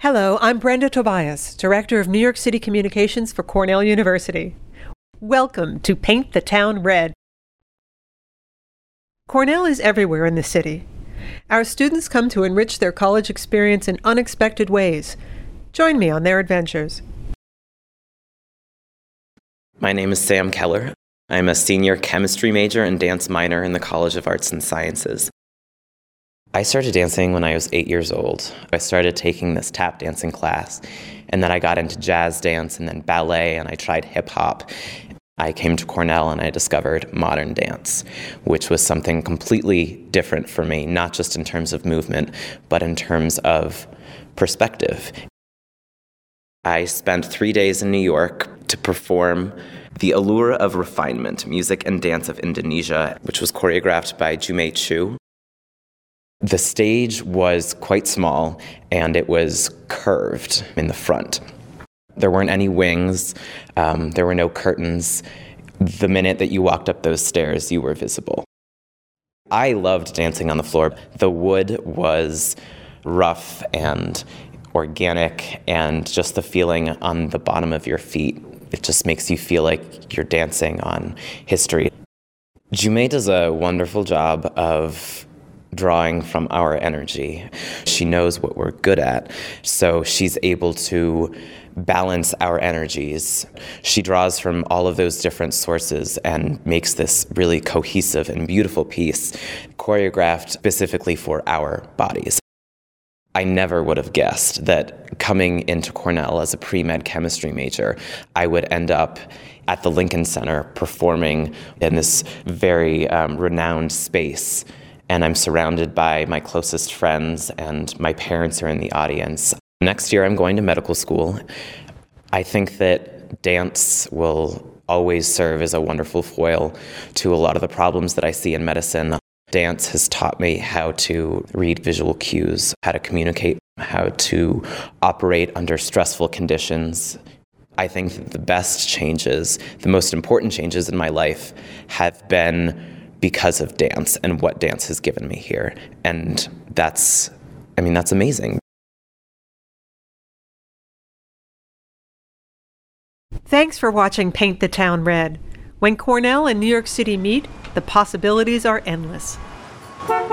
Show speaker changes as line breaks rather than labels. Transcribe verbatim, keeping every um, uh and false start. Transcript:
Hello, I'm Brenda Tobias, Director of New York City Communications for Cornell University. Welcome to Paint the Town Red. Cornell is everywhere in the city. Our students come to enrich their college experience in unexpected ways. Join me on their adventures.
My name is Sam Keller. I'm a senior chemistry major and dance minor in the College of Arts and Sciences. I started dancing when I was eight years old. I started taking this tap dancing class, and then I got into jazz dance and then ballet, and I tried hip hop. I came to Cornell and I discovered modern dance, which was something completely different for me, not just in terms of movement, but in terms of perspective. I spent three days in New York to perform The Allure of Refinement, Music and Dance of Indonesia, which was choreographed by Jumae Chu. The stage was quite small, and it was curved in the front. There weren't any wings, um, there were no curtains. The minute that you walked up those stairs, you were visible. I loved dancing on the floor. The wood was rough and organic, and just the feeling on the bottom of your feet, it just makes you feel like you're dancing on history. Jumae does a wonderful job of drawing from our energy. She knows what we're good at, so she's able to balance our energies. She draws from all of those different sources and makes this really cohesive and beautiful piece, choreographed specifically for our bodies. I never would have guessed that coming into Cornell as a pre-med chemistry major, I would end up at the Lincoln Center performing in this very um, renowned space. And I'm surrounded by my closest friends, and my parents are in the audience. Next year, I'm going to medical school. I think that dance will always serve as a wonderful foil to a lot of the problems that I see in medicine. Dance has taught me how to read visual cues, how to communicate, how to operate under stressful conditions. I think that the best changes, the most important changes in my life have been because of dance and what dance has given me here. And that's, I mean, that's amazing.
Thanks for watching Paint the Town Red. When Cornell and New York City meet, the possibilities are endless.